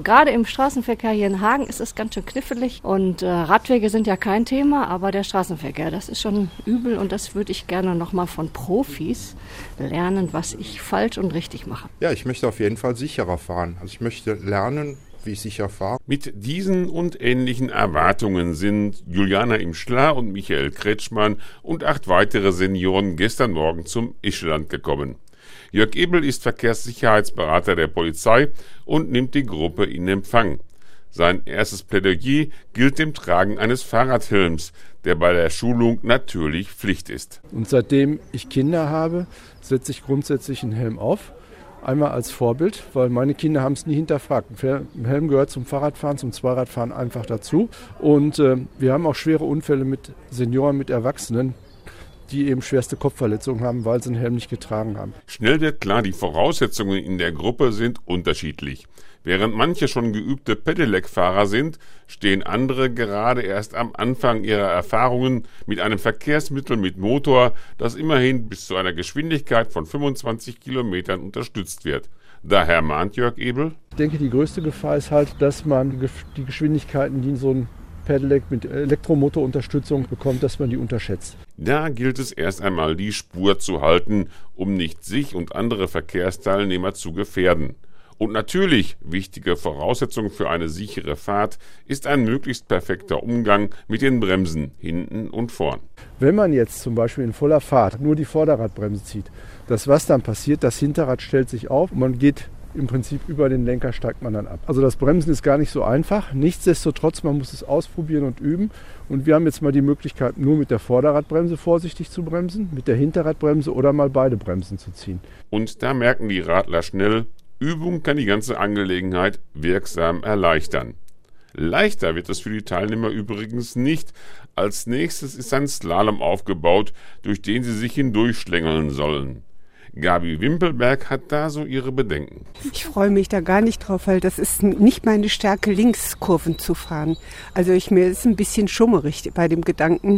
Gerade im Straßenverkehr hier in Hagen ist es ganz schön knifflig und Radwege sind ja kein Thema, aber der Straßenverkehr, das ist schon übel und das würde ich gerne nochmal von Profis lernen, was ich falsch und richtig mache. Ja, ich möchte auf jeden Fall sicherer fahren. Also ich möchte lernen, wie ich sicher fahre. Mit diesen und ähnlichen Erwartungen sind Juliana Imschler und Michael Kretschmann und 8 weitere Senioren gestern Morgen zum Ischland gekommen. Jörg Ebel ist Verkehrssicherheitsberater der Polizei und nimmt die Gruppe in Empfang. Sein erstes Plädoyer gilt dem Tragen eines Fahrradhelms, der bei der Schulung natürlich Pflicht ist. Und seitdem ich Kinder habe, setze ich grundsätzlich einen Helm auf. Einmal als Vorbild, weil meine Kinder haben es nie hinterfragt. Ein Helm gehört zum Fahrradfahren, zum Zweiradfahren einfach dazu. Und wir haben auch schwere Unfälle mit Senioren, mit Erwachsenen, die eben schwerste Kopfverletzungen haben, weil sie einen Helm nicht getragen haben. Schnell wird klar, die Voraussetzungen in der Gruppe sind unterschiedlich. Während manche schon geübte Pedelec-Fahrer sind, stehen andere gerade erst am Anfang ihrer Erfahrungen mit einem Verkehrsmittel mit Motor, das immerhin bis zu einer Geschwindigkeit von 25 Kilometern unterstützt wird. Daher mahnt Jörg Ebel: Ich denke, die größte Gefahr ist halt, dass man die Geschwindigkeiten, die so ein Pedelec mit Elektromotorunterstützung bekommt, dass man die unterschätzt. Da gilt es erst einmal, die Spur zu halten, um nicht sich und andere Verkehrsteilnehmer zu gefährden. Und natürlich, wichtige Voraussetzung für eine sichere Fahrt ist ein möglichst perfekter Umgang mit den Bremsen hinten und vorn. Wenn man jetzt zum Beispiel in voller Fahrt nur die Vorderradbremse zieht, was dann passiert, das Hinterrad stellt sich auf und man geht im Prinzip über den Lenker, steigt man dann ab. Also das Bremsen ist gar nicht so einfach. Nichtsdestotrotz, man muss es ausprobieren und üben. Und wir haben jetzt mal die Möglichkeit, nur mit der Vorderradbremse vorsichtig zu bremsen, mit der Hinterradbremse oder mal beide Bremsen zu ziehen. Und da merken die Radler schnell, Übung kann die ganze Angelegenheit wirksam erleichtern. Leichter wird es für die Teilnehmer übrigens nicht. Als nächstes ist ein Slalom aufgebaut, durch den sie sich hindurchschlängeln sollen. Gabi Wimpelberg hat da so ihre Bedenken. Ich freue mich da gar nicht drauf, weil das ist nicht meine Stärke, Linkskurven zu fahren. Also mir ist ein bisschen schummerig bei dem Gedanken.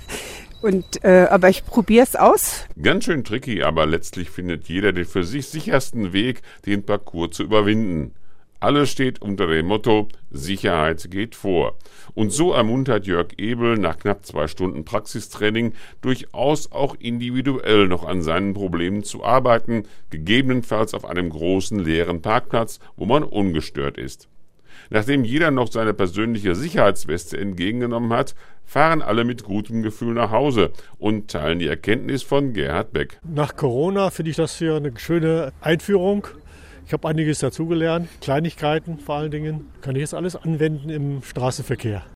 Aber ich probiere es aus. Ganz schön tricky, aber letztlich findet jeder den für sich sichersten Weg, den Parcours zu überwinden. Alles steht unter dem Motto: Sicherheit geht vor. Und so ermuntert Jörg Ebel nach knapp 2 Stunden Praxistraining durchaus auch individuell noch an seinen Problemen zu arbeiten, gegebenenfalls auf einem großen leeren Parkplatz, wo man ungestört ist. Nachdem jeder noch seine persönliche Sicherheitsweste entgegengenommen hat, fahren alle mit gutem Gefühl nach Hause und teilen die Erkenntnis von Gerhard Beck. Nach Corona finde ich das hier eine schöne Einführung. Ich habe einiges dazugelernt, Kleinigkeiten vor allen Dingen. Kann ich jetzt alles anwenden im Straßenverkehr.